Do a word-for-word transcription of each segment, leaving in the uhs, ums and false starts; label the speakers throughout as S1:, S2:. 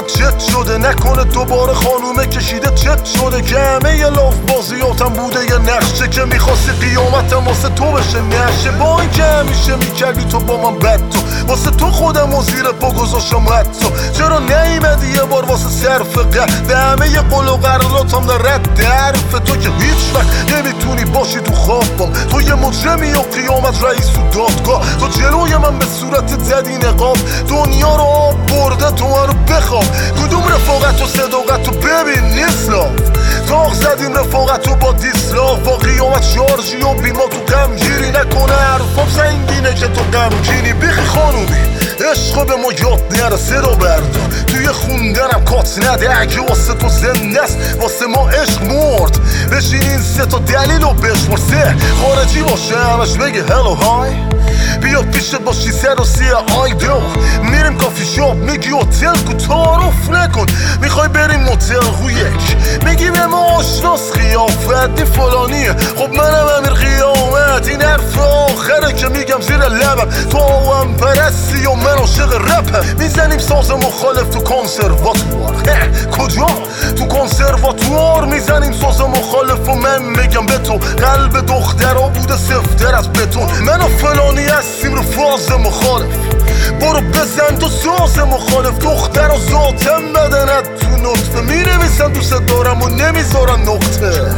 S1: قیامت چت شده، نکنه دوباره خانومه کشیده چت شده که همه یه لاف بازیاتم بوده یه نقشه که میخواستی قیامتم واسه تو بشه نشه. با این که همیشه میکردی تو با من بد تو، واسه تو خودم و زیر پا گذاشتم حتی. چرا نیمدی یه بار واسه صرف قد به همه یه قول و قراراتم در رد حرف تو که هیچ وقت نمیتونی باشی تو خوابم. تو یه مجرمی و قیامت رئیس و دادگاه، تو جلوی من به صورت زدی نقاب. دنیا رو آب برده تو من رو بخواب. کدوم رفاقت و صداقت رو ببین نیست لاف. تاق زدیم رفاقت رو با دیسلاف. با قیامت شارژی و بیما تو غمگیری، نکنه حرفام سنگینه که تو غمگینی. بیخی خانومی عشق به ما یاد نرسه رو بردار، توی خوندنم کات نده اگه واسه تو زنده است واسه ما عشق مرد. بشین این سه تا دلیل رو بشمار، سه خارجی باشه همش بگه هلو های، بیا پیشت باشی سر و سی آیدو. میریم کافی شاپ میگی هتل کو تعارف نکن، میخوای بریم موتل رو یک میگی به ما آشناس قیافت دی فلانیه. خب منم امیر قیامت، این حرف آخره که میگم زیر لبم. تو هم پرستی و من عاشق رپم. میزنیم ساز مخالف تو کنسرواتوار. کجا؟ تو کنسرواتوار میزنیم ساز مخالف و من میگم به تو قلب دخترها بوده سفتر از بتون. من و فلانی هستیم رو فاز مخالف، برو بزن تو ساز مخالف. دختر و ذاتم بدنت تو نطفه، می نویسن دوست دارم و نمیذارن نقطه.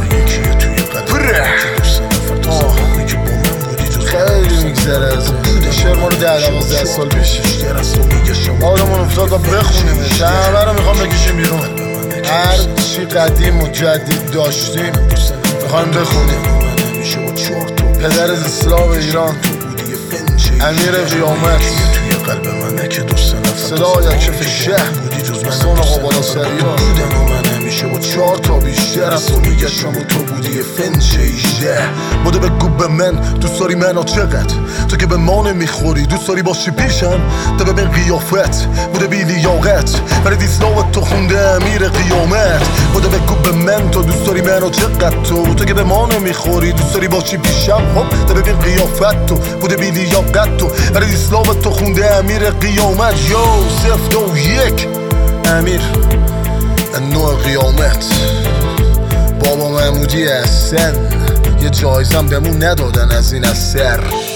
S2: خیلی میگذره از این شعر ما رو ده دوازده سال پیش آدمون افتاد و بخونیم همه رو میخوام بکشیم بیرون. هر چی قدیم و جدید داشتیم میخوایم بخونیم. پدر از اسلام ایران امیر قیامت، صدای کف شهر سون آقا بالا سریا همیشه با چهار تا بیشتر از تو میگشم و تو بودی فنچه ایشته. بوده بگو به من دوست داری منو چقدر، تو که به ما نمیخوری دوست داری باشی پیشم. تا ببین قیافت بوده بی لیاقت، ولی دیسلاوت تو خونده امیر قیامت. بوده بگو به من تو دوست داری منو چقدر، تو تو که به ما نمیخوری دوست داری باشی پیشم. خب تا ببین قیافت تو بوده بی لیاقت، تو ولی دیسلاوت تو خونده امیر قیامت. یو صفر دو یک امیر نوع قیامت. بابا محمودی هستن، یه جایزم بهمون ندادن از این اثر.